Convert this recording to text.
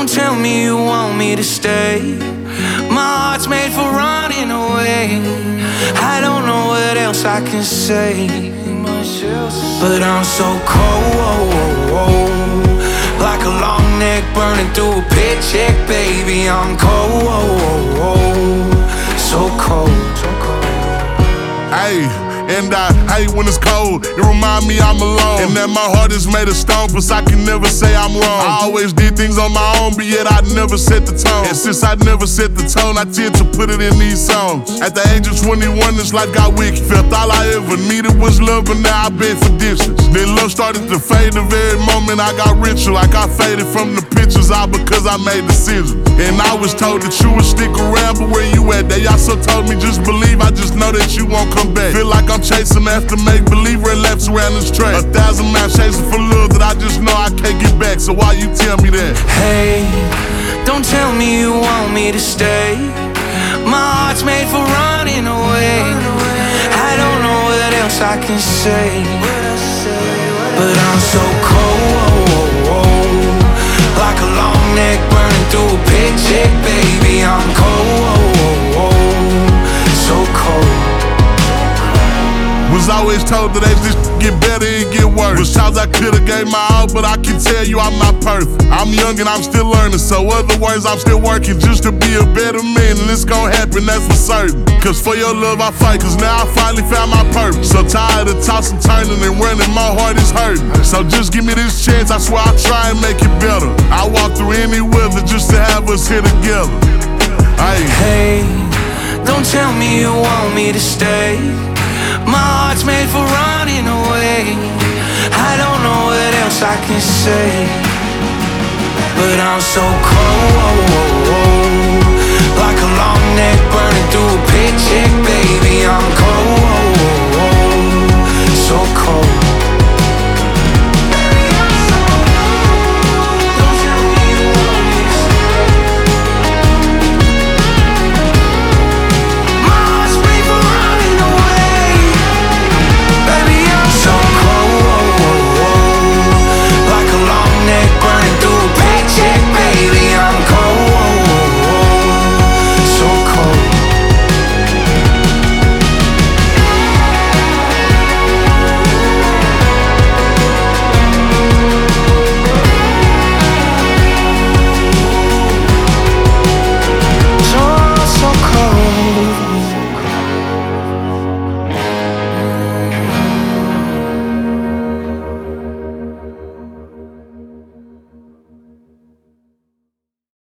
Don't tell me you want me to stay. My heart's made for running away. I don't know what else I can say, but I'm so cold, like a long neck burning through a paycheck, baby. I'm cold, so cold. Hey, and I hate when it's cold. It remind me I'm alone, and that my heart is made of stone, but I can never say I'm wrong. I always did things on my own, but yet I never set the tone. And since I never set the tone, I tend to put it in these songs. At the age of 21, this life got wicked. Felt all I ever needed was love, but now I beg for distance. Then love started to fade the very moment I got richer. Like I faded from the pictures, all because I made decisions. And I was told that you would stick around, but where you at? They also told me just believe, I just know that you won't come back. Feel like I'm chasing after make-believe red laps around this track. 1,000 miles chasing for love that I just know I can't get back. So why you tell me that? Hey, don't tell me you want me to stay. My heart's made for running away. I don't know what else I can say, but I'm so cold, like a long neck burning through a paycheck, baby. I'm cold, so cold. Was always told that as this get better, it get worse. Was times I could've gave my all, but I can tell you I'm not perfect. I'm young and I'm still learning, so other words I'm still working just to be a better man, and it's gon' happen, that's for certain. Cause for your love I fight, cause now I finally found my purpose. So tired of tossing, turning and running, my heart is hurting. So just give me this chance, I swear I'll try and make it better. I walk through any weather just to have us here together. Hey, don't tell me you want me to stay. My heart's made for running away. I don't know what else I can say, but I'm so cold, like a long neck burning through a paycheck, baby. I'm